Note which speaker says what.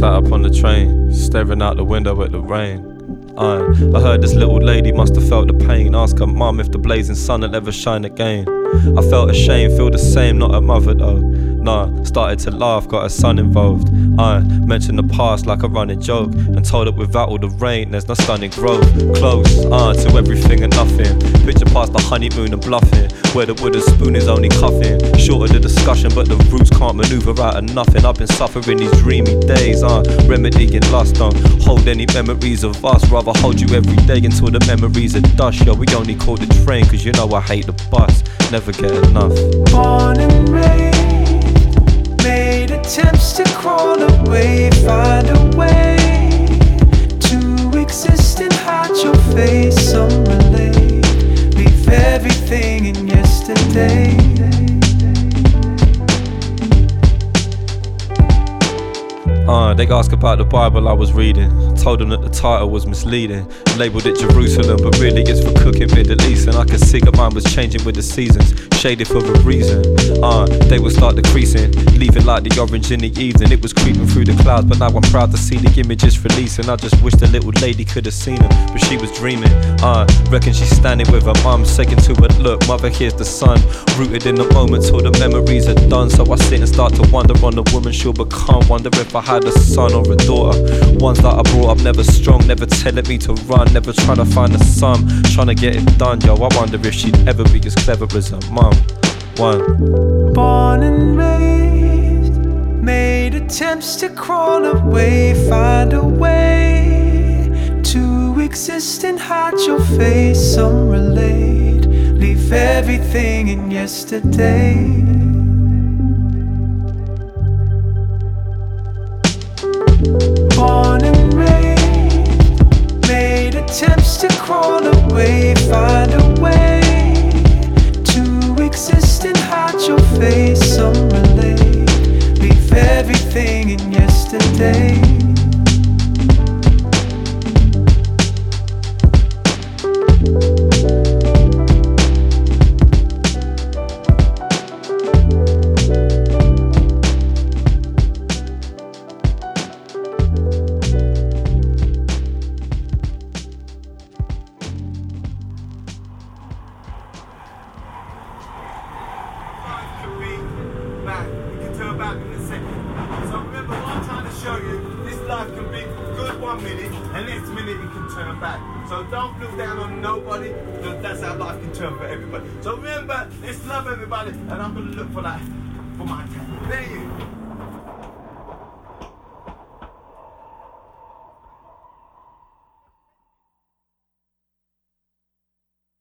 Speaker 1: sat up on the train, staring out the window at the rain. I heard this little lady must have felt the pain. Ask her mum if the blazing sun will ever shine again. I felt ashamed, feel the same, not her mother though. Nah, started to laugh, got her son involved. I mentioned the past like a running joke, and told her without all the rain there's no stunning growth. Close, to everything and nothing. Picture past the honeymoon and bluffing, where the wooden spoon is only cuffing. Shorter the discussion, but the roots can't maneuver out of nothing. I've been suffering these dreamy days, remedying lust. Don't hold any memories of us, rather hold you every day until the memories are dust. Yo, we only caught the train cause you know I hate the bus. Never get enough.
Speaker 2: Born and raised, made attempts to crawl away, find a way to exist and hide your face. Some relate, leave everything in yesterday.
Speaker 1: They asked about the Bible I was reading. Told them that the title was misleading. Labelled it Jerusalem, but really it's for cooking Middle East. And I could see that mine was changing with the seasons, shaded for a reason. They would start decreasing, leaving like the orange in the evening. It was creeping through the clouds, but now I'm proud to see the images releasing. I just wish the little lady could have seen them, but she was dreaming. Reckon she's standing with her mum, saying to her, look, mother, here's the sun. Rooted in the moment till the memories are done. So I sit and start to wonder on the woman she'll become. Wonder if I had a son or a daughter. Ones that I brought up never strong, never telling me to run, never trying to find a sum, trying to get it done. Yo, I wonder if she'd ever be as clever as her mum. One.
Speaker 2: Born and raised, made attempts to crawl away, find a way to exist and hide your face. Some relate, leave everything in yesterday. Born and raised, made attempts to crawl away, find a way to exist and hide your face. Some relate, leave everything in yesterday.
Speaker 3: So don't look down on nobody, because that's how life can turn for everybody. So remember, let's love everybody, and I'm going to look for that, for my time.